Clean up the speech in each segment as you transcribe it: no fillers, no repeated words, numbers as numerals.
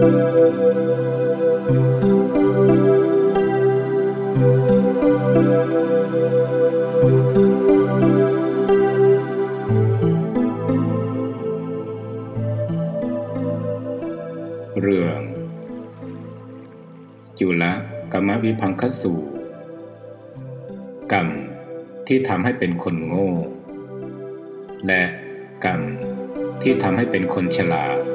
เรื่องจุลกรรมวิภังคสูตรกรรมที่ทำให้เป็นคนโง่และกรรมที่ทำให้เป็นคนฉลาด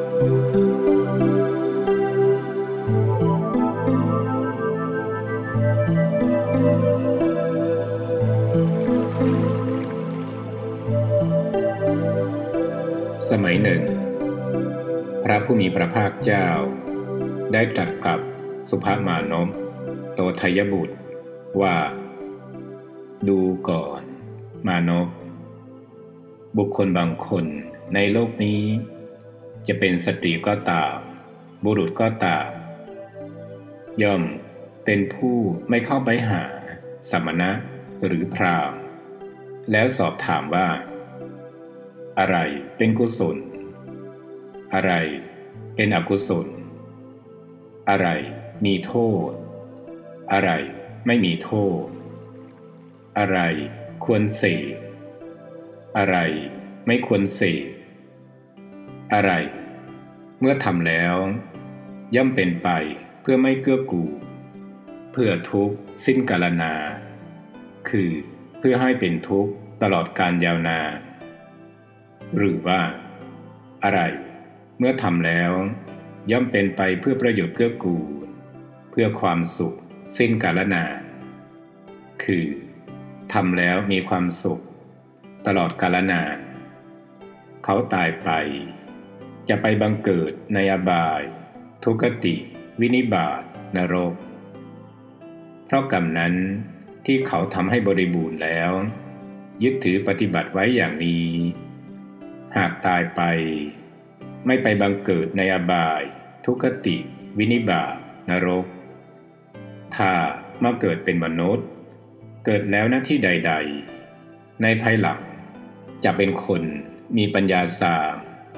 สมัยหนึ่งพระผู้มีพระภาคเจ้าได้ตรัสกับสุภมานพโตทัยบุตรว่าดูก่อนมานพบุคคลบางคนในโลกนี้จะเป็นสตรีก็ตามบุรุษก็ตามย่อมเป็นผู้ไม่เข้าไปหาสมณะหรือพราหมณ์แล้วสอบถามว่าอะไรเป็นกุศลอะไรเป็นอกุศลอะไรมีโทษอะไรไม่มีโทษอะไรควรเสพอะไรไม่ควรเสพอะไรเมื่อทำแล้วย่อมเป็นไปเพื่อไม่เกื้อกูลเพื่อทุกข์สิ้นกาลนานคือเพื่อให้เป็นทุกข์ตลอดกาลยาวนานหรือว่าอะไรเมื่อทำแล้วย่อมเป็นไปเพื่อประโยชน์เกื้อกูลเพื่อความสุขสิ้นกาลนานคือทำแล้วมีความสุขตลอดกาลนานเขาตายไปจะไปบังเกิดในอบายทุกติวินิบาตนรกเพราะกรรมนั้นที่เขาทำให้บริบูรณ์แล้วยึดถือปฏิบัติไว้อย่างนี้หากตายไปไม่ไปบังเกิดในอบายทุกติวินิบาตนรกถ้ามาเกิดเป็นมนุษย์เกิดแล้วณที่ใดๆในภายหลังจะเป็นคนมีปัญญาสาม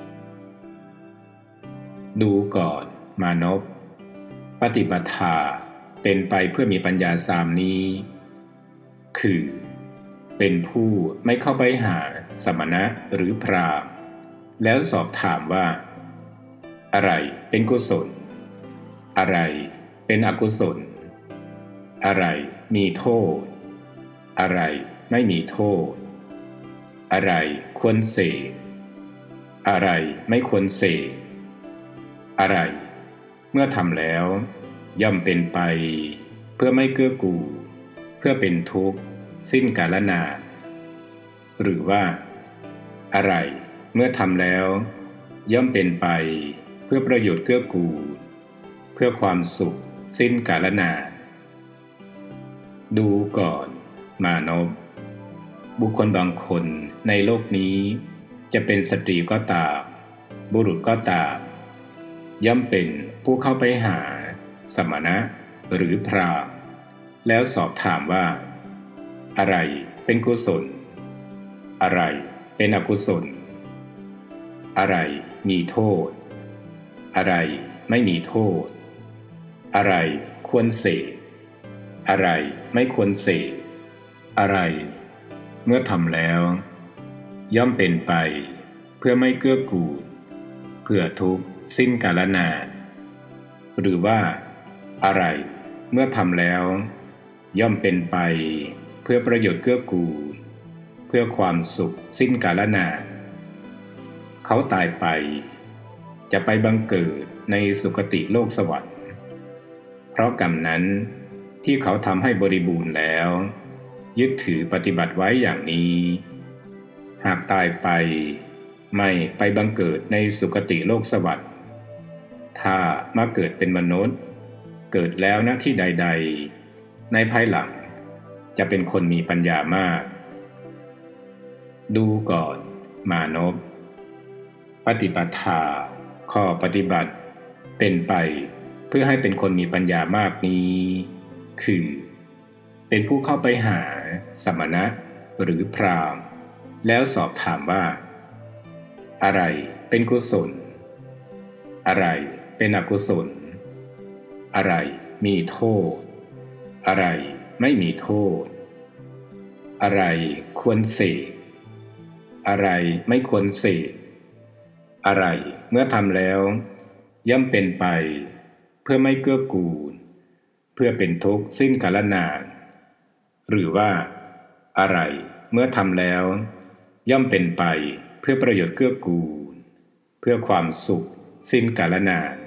ดูก่อนมานพปฏิปทาเป็นไปเพื่อมีปัญญาสามนี้คือเป็นผู้ไม่เข้าไปหาสมณะหรือพราหมณ์แล้วสอบถามว่าอะไรเป็นกุศลอะไรเป็นอกุศลอะไรมีโทษอะไรไม่มีโทษอะไรควรเสพอะไรไม่ควรเสพอะไรเมื่อทำแล้วย่อมเป็นไปเพื่อไม่เกื้อกูลเพื่อเป็นทุกข์สิ้นกาลนานหรือว่าอะไรเมื่อทำแล้วย่อมเป็นไปเพื่อประโยชน์เกื้อกูลเพื่อความสุขสิ้นกาลนานดูก่อนมานพบุคคลบางคนในโลกนี้จะเป็นสตรีก็ตามบุรุษก็ตามย่อมเป็นผู้เข้าไปหาสมณะหรือพราหมณ์แล้วสอบถามว่าอะไรเป็นกุศลอะไรเป็นอกุศลอะไรมีโทษอะไรไม่มีโทษอะไรควรเสพอะไรไม่ควรเสพอะไรเมื่อทำแล้วย่อมเป็นไปเพื่อไม่เกื้อกูลเพื่อทุกข์สิ้นกาลนานหรือว่าอะไรเมื่อทำแล้วย่อมเป็นไปเพื่อประโยชน์เกื้อกูลเพื่อความสุขสิ้นกาลนานเขาตายไปจะไปบังเกิดในสุคติโลกสวรรค์เพราะกรรมนั้นที่เขาทำให้บริบูรณ์แล้วยึดถือปฏิบัติไว้อย่างนี้หากตายไปไม่ไปบังเกิดในสุคติโลกสวรรค์ถ้ามาเกิดเป็นมนุษย์เกิดแล้วณที่ใดๆในภายหลังจะเป็นคนมีปัญญามากดูก่อนมานพปฏิปทาข้อปฏิบัติเป็นไปเพื่อให้เป็นคนมีปัญญามากนี้คือเป็นผู้เข้าไปหาสมณะหรือพราหมณ์แล้วสอบถามว่าอะไรเป็นกุศลอะไรเเป็นอกุศลอะไรมีโทษอะไรไม่มีโทษอะไรควรเสพอะไรไม่ควรเสพอะไรเมื่อทำแล้วย่อมเป็นไปเพื่อไม่เกื้อกูลเพื่อเป็นทุกข์สิ้นกาลนานหรือว่าอะไรเมื่อทำแล้วย่อมเป็นไปเพื่อประโยชน์เกื้อกูลเพื่อความสุขสิ้นกาลนาน